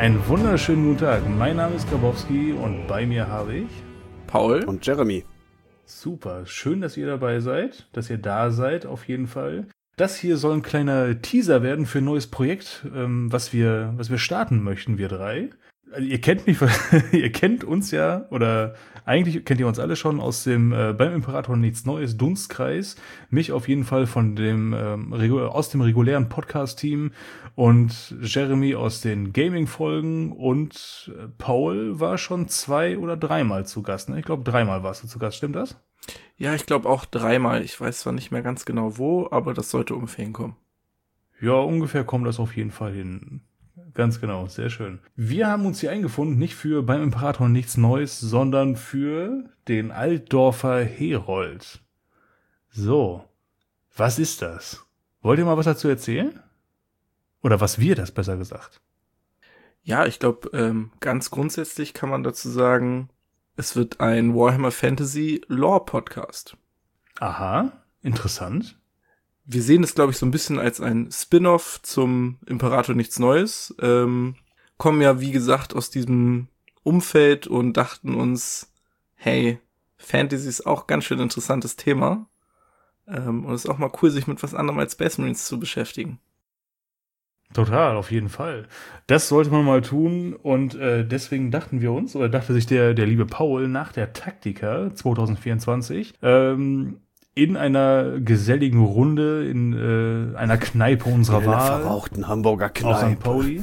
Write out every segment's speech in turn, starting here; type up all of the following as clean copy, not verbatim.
Einen wunderschönen guten Tag. Mein Name ist Grabowski und bei mir habe ich Paul und Jeremy. Super, schön, dass ihr dabei seid, dass ihr da seid auf jeden Fall. Das hier soll ein kleiner Teaser werden für ein neues Projekt, was wir starten möchten, wir drei. Also ihr kennt mich, ihr kennt uns ja, oder eigentlich kennt ihr uns alle schon aus dem beim Imperator nichts Neues Dunstkreis. Mich auf jeden Fall von dem aus dem regulären Podcast-Team und Jeremy aus den Gaming-Folgen und Paul war schon 2 oder 3 Mal zu Gast. Ne? Ich glaube 3 Mal warst du zu Gast, stimmt das? Ja, ich glaube auch 3 Mal. Ich weiß zwar nicht mehr ganz genau wo, aber das sollte ungefähr hinkommen. Ja, ungefähr kommt das auf jeden Fall hin. Ganz genau, sehr schön. Wir haben uns hier eingefunden, nicht für beim Imperator nichts Neues, sondern für den Altdorfer Herold. So, was ist das? Wollt ihr mal was dazu erzählen? Oder was wir das besser gesagt? Ja, ich glaube, ganz grundsätzlich kann man dazu sagen, es wird ein Warhammer Fantasy Lore Podcast. Aha, interessant. Wir sehen es, glaube ich, so ein bisschen als ein Spin-off zum Imperator nichts Neues. Kommen ja, wie gesagt, aus diesem Umfeld und dachten uns, hey, Fantasy ist auch ganz schön interessantes Thema. Und es ist auch mal cool, sich mit was anderem als Space Marines zu beschäftigen. Total, auf jeden Fall. Das sollte man mal tun und deswegen dachten wir uns, oder dachte sich der liebe Paul nach der Taktika 2024, in einer geselligen Runde in einer Kneipe unserer Wahl. In einer verrauchten Hamburger Kneipe. Aus St. Pauli.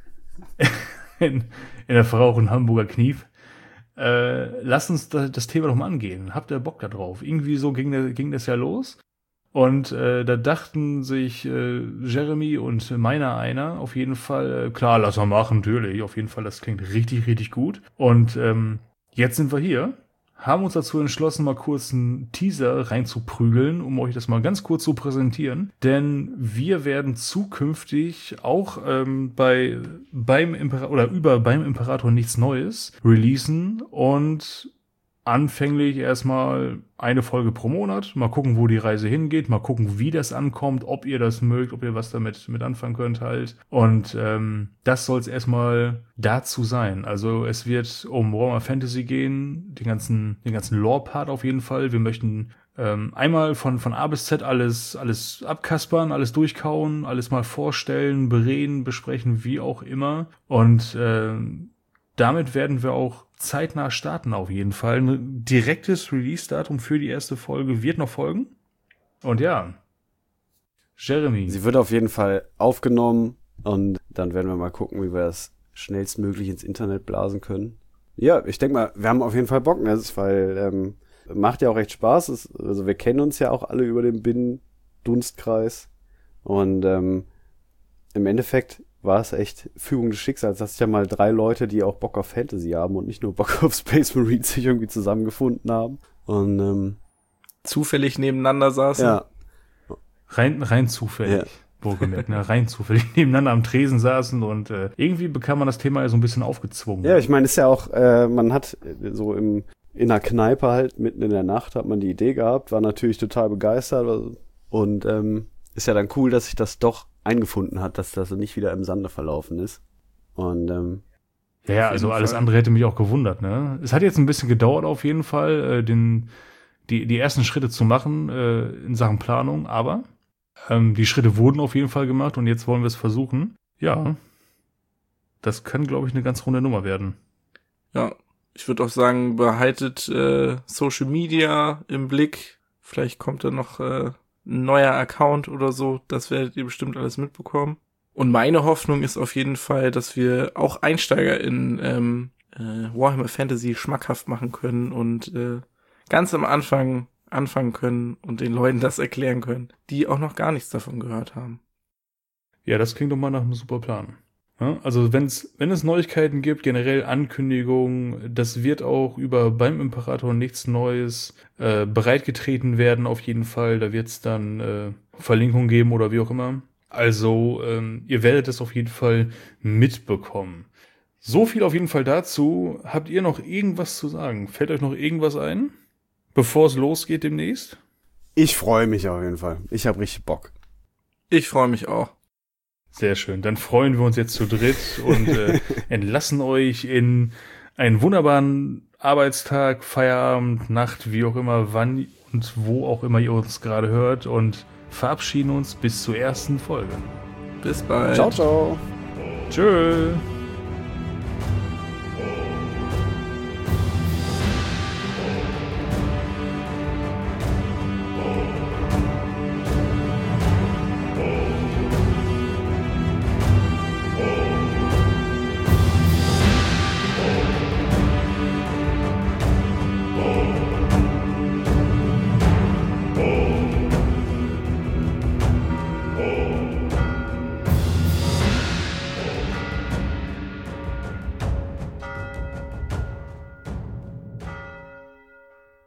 in der verrauchten Hamburger Knief. Lasst uns das Thema doch mal angehen. Habt ihr Bock da drauf? Irgendwie so ging das ja los. Und da dachten sich Jeremy und meiner einer auf jeden Fall, klar, lass mal machen, natürlich. Auf jeden Fall, das klingt richtig, richtig gut. Und jetzt sind wir hier. Haben uns dazu entschlossen, mal kurz einen Teaser reinzuprügeln, um euch das mal ganz kurz zu präsentieren. Denn wir werden zukünftig auch beim Imperator nichts Neues releasen und anfänglich erstmal eine Folge pro Monat. Mal gucken, wo die Reise hingeht. Mal gucken, wie das ankommt, ob ihr das mögt, ob ihr was damit anfangen könnt halt. Und das soll es erstmal dazu sein. Also es wird um Warhammer Fantasy gehen, den ganzen Lore-Part auf jeden Fall. Wir möchten einmal von A bis Z alles abkaspern, alles durchkauen, alles mal vorstellen, bereden, besprechen, wie auch immer. Und damit werden wir auch zeitnah starten auf jeden Fall. Ein direktes Release-Datum für die erste Folge wird noch folgen. Und ja, Jeremy. Sie wird auf jeden Fall aufgenommen und dann werden wir mal gucken, wie wir das schnellstmöglich ins Internet blasen können. Ja, ich denke mal, wir haben auf jeden Fall Bock, ne? Weil macht ja auch recht Spaß. Also wir kennen uns ja auch alle über den Binnen-Dunstkreis und im Endeffekt war es echt Fügung des Schicksals. Das ist ja mal 3 Leute, die auch Bock auf Fantasy haben und nicht nur Bock auf Space Marines sich irgendwie zusammengefunden haben. Und zufällig nebeneinander saßen. Ja. Rein zufällig. Ja. Wohlgemerkt, ne? Rein zufällig nebeneinander am Tresen saßen und irgendwie bekam man das Thema ja so ein bisschen aufgezwungen. Ja, ich meine, ist ja auch, man hat so in einer Kneipe halt, mitten in der Nacht, hat man die Idee gehabt, war natürlich total begeistert und ist ja dann cool, dass sich das doch eingefunden hat, dass das nicht wieder im Sande verlaufen ist. Und ja, also alles andere hätte mich auch gewundert, ne? Es hat jetzt ein bisschen gedauert auf jeden Fall, die ersten Schritte zu machen in Sachen Planung, aber die Schritte wurden auf jeden Fall gemacht und jetzt wollen wir es versuchen. Ja, das kann, glaube ich, eine ganz runde Nummer werden. Ja, ich würde auch sagen, behaltet Social Media im Blick. Vielleicht kommt da noch ein neuer Account oder so. Das werdet ihr bestimmt alles mitbekommen. Und meine Hoffnung ist auf jeden Fall, dass wir auch Einsteiger in Warhammer Fantasy schmackhaft machen können und ganz am Anfang anfangen können und den Leuten das erklären können, die auch noch gar nichts davon gehört haben. Ja, das klingt doch mal nach einem super Plan. Ja, also wenn es Neuigkeiten gibt, generell Ankündigungen, das wird auch beim Imperator nichts Neues bereitgetreten werden auf jeden Fall. Da wird es dann Verlinkungen geben oder wie auch immer. Also ihr werdet es auf jeden Fall mitbekommen. So viel auf jeden Fall dazu. Habt ihr noch irgendwas zu sagen? Fällt euch noch irgendwas ein, bevor es losgeht demnächst? ich freue mich auf jeden Fall. Ich habe richtig Bock. Ich freue mich auch. Sehr schön. Dann freuen wir uns jetzt zu dritt und entlassen euch in einen wunderbaren Arbeitstag, Feierabend, Nacht, wie auch immer, wann und wo auch immer ihr uns gerade hört und verabschieden uns bis zur ersten Folge. Bis bald. Ciao, ciao. Tschö.